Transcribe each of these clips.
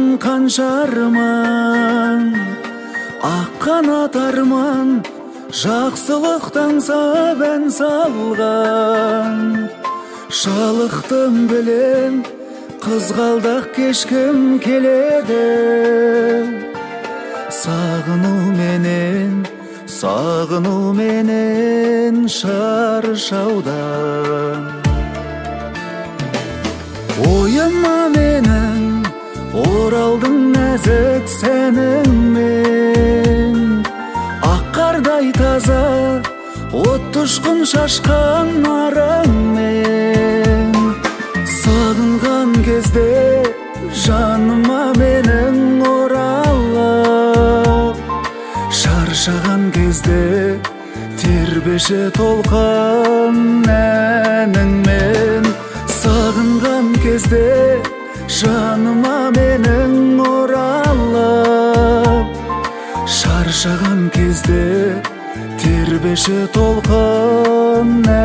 қанша арман, ақ қанат арман, жақсылықтан сабан салған. Жалықтым білем, қызғалдақ кешкім келеді. Сағыну менен шаршаудан. Ойыма менің оралдың нәзік сәніңмен, ақ қардай таза от ұшқын шашқан нарыңмен. Сағынған кезде жаныма менің оралып, шаршаған кезде тербеші толқан әніңмен. Сағынған кезде жаныма менің оралып, шаршаған кезде тербеші толқан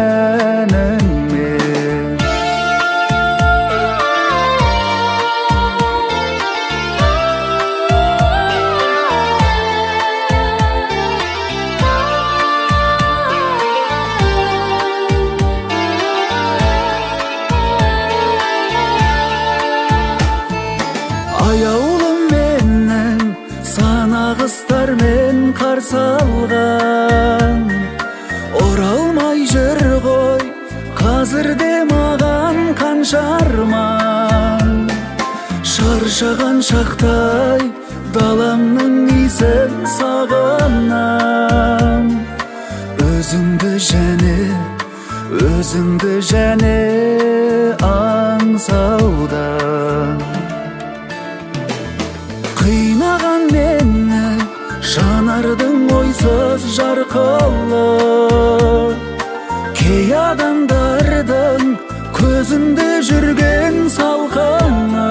әніңмен. Аяулым менің санағыстармен қарсы алған. Оралмай жүр ғой қазірде маған қанша арман. Шаршаған шақтай даламның исін сағынам. Өзіңді және аңсаудан. Қинаған мені жанардың ойсыз жарқылы, кей адамдардың көзінде жүрген салқыны.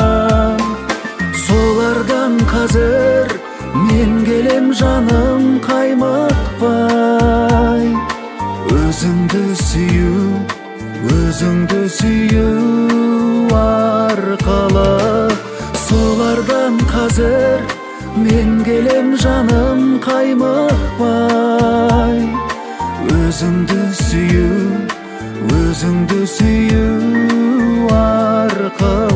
Солардан қазір мен келем жаным қаймықпай. Өзіңді сүю арқылы. Солардан қазір мен келем жаным қаймықпай. Өзіңді сүю арқылы.